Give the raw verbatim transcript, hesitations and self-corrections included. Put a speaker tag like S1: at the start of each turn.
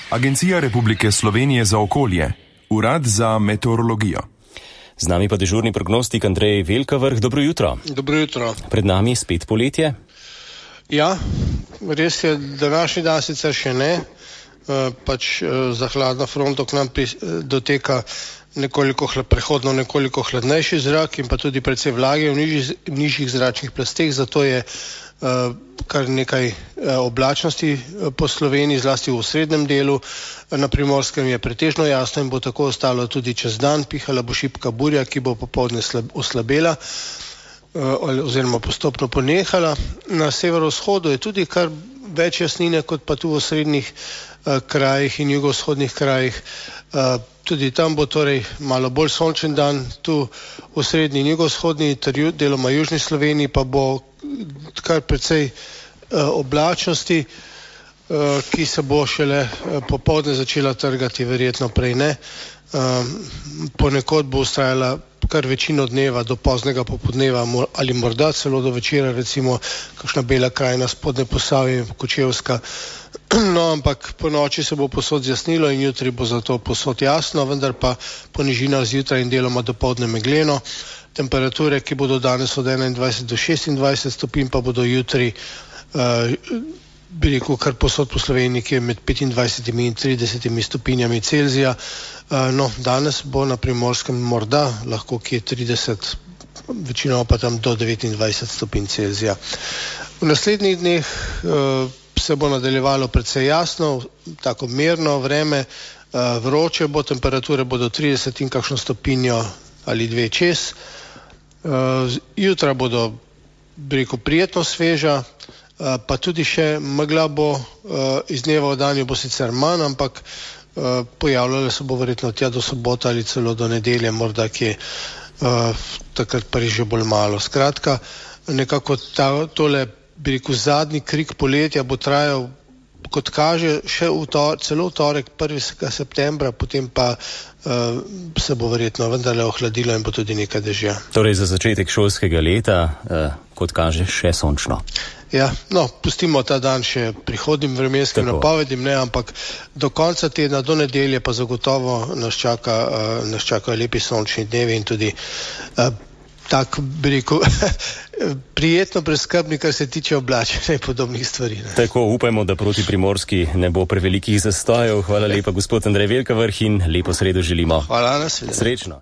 S1: Agencija Republike Slovenije za okolje, Urad za meteorologijo.
S2: Z nami pa dežurni prognostik Andrej Velkavrh. Dobro jutro.
S3: Dobro jutro.
S2: Pred nami spet poletje?
S3: Ja, res je, današnji dan sicer še ne, pač za hladno fronto k nam doteka nekoliko prehodno nekoliko hladnejši zrak in pa tudi precej vlage v nižjih, nižjih zračnih plasteh, zato je kar nekaj oblačnosti po Sloveniji, zlasti v osrednjem delu. Na Primorskem je pretežno jasno in bo tako ostalo tudi čez dan. Pihala bo šibka burja, ki bo popoldne oslabela oziroma postopno ponehala. Na severovzhodu je tudi kar več jasnine kot pa tu v osrednjih krajih in jugovzhodnih krajih. Tudi tam bo torej malo bolj sončen dan, tu v srednji in jugovzhodni ter deloma južni Sloveniji pa bo kar precej oblačnosti, ki se bo šele popoldne začela trgati, verjetno prej ne. Ponekod bo vztrajala kar večino dneva do poznega popoldneva ali morda celo do večera, recimo kakšna Bela krajina, Spodnje Posavje, Kočevska. No, ampak po noči se bo povsod zjasnilo in jutri bo zato povsod jasno, vendar pa po nižinah zjutraj in deloma dopoldne megleno. Temperature, ki bodo danes od enaindvajset do šestindvajset stopinj, pa bodo jutri, uh, bi rekel, kar povsod po Sloveniji, ki je med petindvajsetimi in tridesetimi stopinjami Celzija. Uh, no, danes bo na Primorskem morda lahko kje trideset, večinoma pa tam do devetindvajset stopinj Celzija. V naslednjih dneh uh, se bo nadaljevalo precej jasno, tako mirno vreme, uh, vroče bo, temperature bodo trideset in kakšno stopinjo ali dve čez. Uh, jutra bodo, bi rekel, prijetno sveža, uh, pa tudi še megla bo, uh, iz dneva v dan jo bo sicer manj, ampak uh, pojavljala se bo verjetno tja do sobota ali celo do nedelje, morda kje uh, takrat pa je že bolj malo. Skratka, nekako ta, tole, bi rekel, zadnji krik poletja bo trajal, kot kaže, še v to, celo v torek, prvega septembra, potem pa uh, se bo verjetno vendarle ohladilo in bo tudi nekaj dežja.
S2: Torej za začetek šolskega leta, uh, kot kaže, še sončno.
S3: Ja, no, pustimo ta dan še prihodnim vremenskim napovedim, ne, ampak do konca tedna, do nedelje pa zagotovo nas čaka, uh, nas čakajo lepi sončni dnevi in tudi uh, tak, bi rekel, prijetno preskrbni, kar se tiče oblačenja in podobnih stvari. Ne.
S2: Tako, upajmo, da proti Primorski ne bo prevelikih zastojev. Hvala lepa, gospod Andrej Velkavrh, in lepo sredo želimo.
S3: Hvala, nasvidenje.
S2: Srečno.